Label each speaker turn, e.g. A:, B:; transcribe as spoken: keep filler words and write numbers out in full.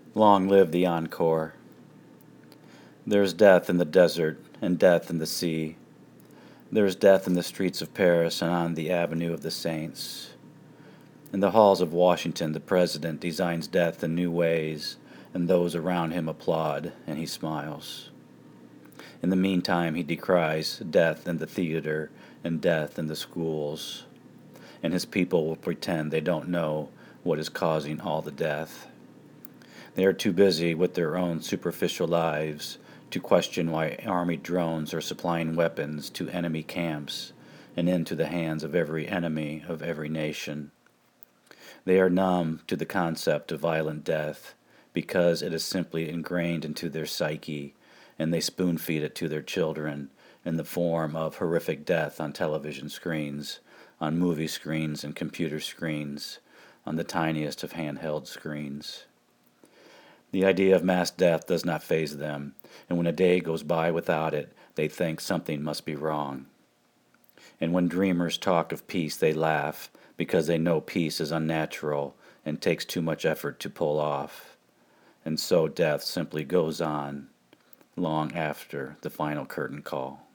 A: Long live the encore. There is death in the desert and death in the sea. There is death in the streets of Paris and on the Avenue of the Saints. In the halls of Washington, the president designs death in new ways, and those around him applaud, and he smiles. In the meantime, he decries death in the theater and death in the schools, and his people will pretend they don't know what is causing all the death. They are too busy with their own superficial lives to question why army drones are supplying weapons to enemy camps and into the hands of every enemy of every nation. They are numb to the concept of violent death because it is simply ingrained into their psyche, and they spoon feed it to their children in the form of horrific death on television screens, on movie screens and computer screens, on the tiniest of handheld screens. The idea of mass death does not faze them, and when a day goes by without it, they think something must be wrong. And when dreamers talk of peace, they laugh because they know peace is unnatural and takes too much effort to pull off. And so death simply goes on long after the final curtain call.